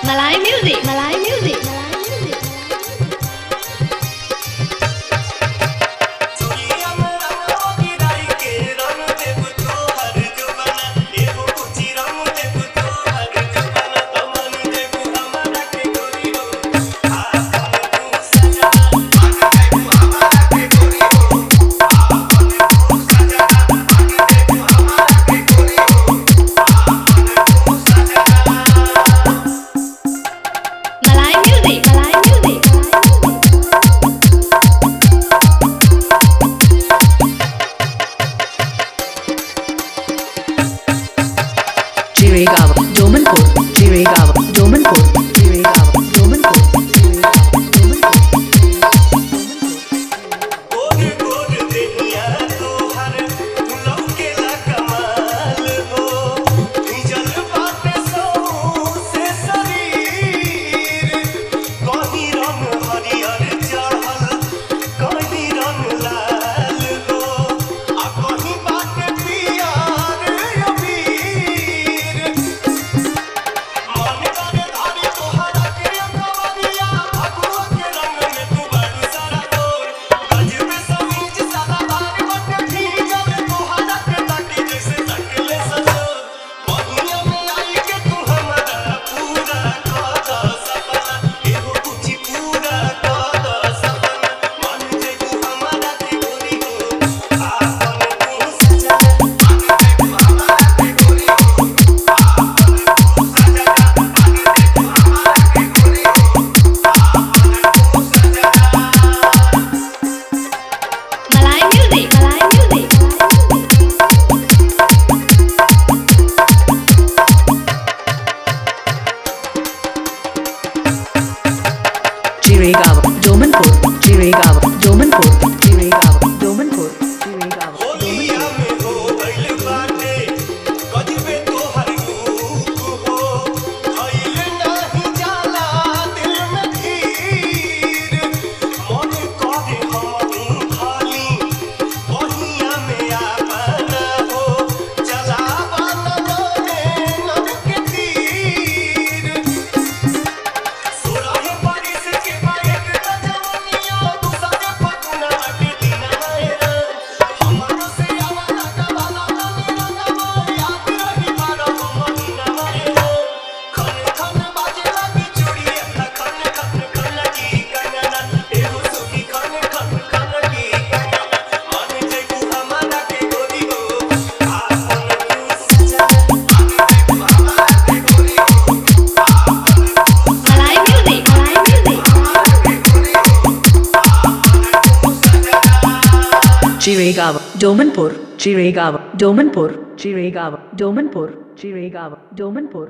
Malay music, Malay music, Malay music. Malay music, Malay music. Jiregaon, Domanpur, Jiregaon, Domanpur, Jiregaon, Domanpur, Jiregaon, गोर गोर देहिया तोहर लौकेला कमाल हो निजल बाटे सौ से शरीर कहीं रंग हरियर चढ़ल कहीं रंग लाल हो आ कहीं बाटे पियर अबीर मन करे धारी तोहरा के अंगवरिया भगवा के रंग में तू बड़ सारा तोर गजब समीज सादा बार बटे भीजल तोहरा के ताकी जैसे तकले सजो बहिया में आई के तू हमरा पूरा कर सपना एगो कुछ पूरा कर सपना मन जे तू हमरा के गोरी हो आपन तू सजना मन जे तू हमरा के गोरी हो आपन तू सजना मन जे तू हमरा के गोरी हो Malay music, Malay music. Jiregaon, Domanpur, Jiregaon, Domanpur, Jiregaon, Domanpur, Jiregaon, होलिया में हो गइल बाटे गजबे तोहर रूप हो खइल नाही जाला दिल में धीर मन करे हम खाली बहिया में आपना हो चलावा न जाने नभ के तीर सोराहे बारिश के बाइक न जवनिया दूसरे पकुना के दिन आएरा हमरो से आवाना का वाला नानी रंगवा याद रही बारो महीना आएरा खन खन बाजे लगी चूड़िया खन खन खन लगी कंगना एहो सुखी खन खन खन लगी कंगना मन जे तू हमारा के गोरी हो आपन तू सजना मन जे तू हमारा के गोरी हो आपन तू Malay music, Malay music. Jiregaon, Domanpur, Jiregaon, Domanpur, Jiregaon, Domanpur, Jiregaon, Domanpur.